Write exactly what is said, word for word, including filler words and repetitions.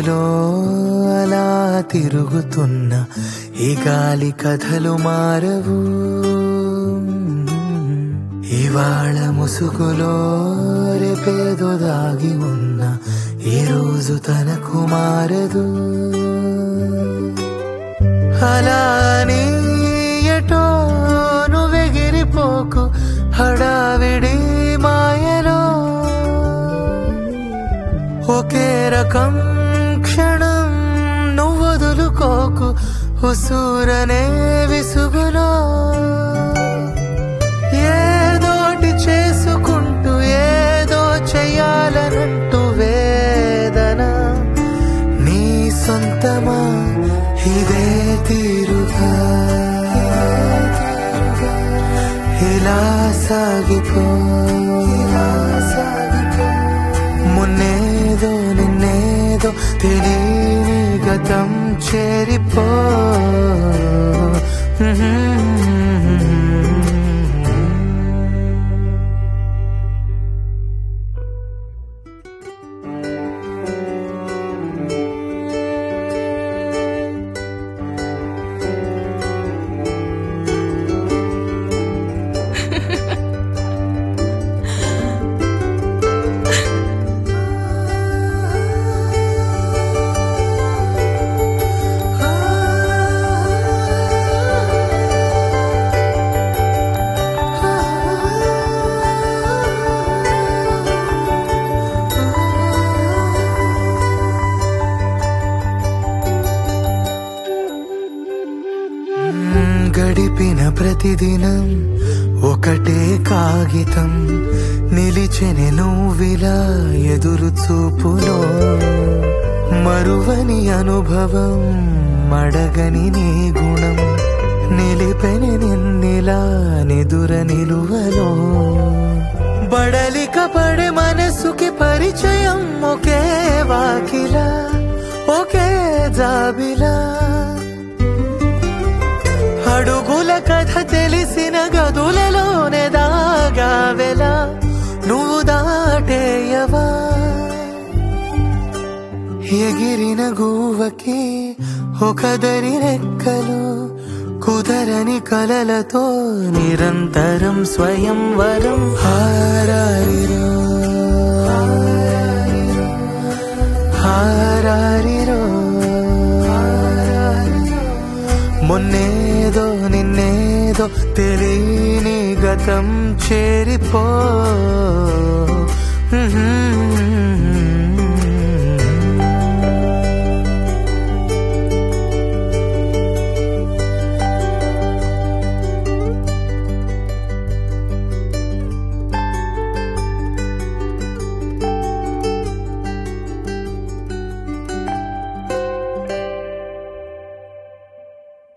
మదిలో అలా తిరుగుతున్న ఈ గాలి కథలు మారవు. ఇవాళ ముసుగులో రేపేదో దాగి ఉన్న ఈ రోజు తనకు మారదు. అలా నీ ఎటో నువ్వెగిరిపోకు హడావిడి మాయలో. ఒకే రకం క్షణం నువ్వు వదులుకోకు ఉసూరనే విసుగులో. ఏదోటి చేసుకుంటూ ఏదో చెయ్యాలనంటూ వేదన నీ సొంతమా ఇదే తీరుగా ఇలా సాగిపో. మున్నేదో నిన్నేదో తెలియని గతం చేరిపో. గడిపిన ప్రతిదినం ఒకటే కాగితం నిలిచెని నువ్విలా ఎదురు చూపులో. మరువని అనుభవం మడగని నీ గుణం నిలిపెని నిన్నిలా నిదుర నిలువలో. బడలిక పడే మనసుకి పరిచయం ఒకే వాకిలా ఒకే జాబిలా. అడుగుల కథ తెలిసిన గదులలోనే దాగావెలా నువ్వు దాటేయవా. ఎగిరిన గువ్వకి ఒక దరి రెక్కలు కుదరని కలలతో నిరంతరం స్వయంవరం. హారారిరో హారారిరో మొన్నేదో నిన్నేదో తెలియని గతం చేరిపో.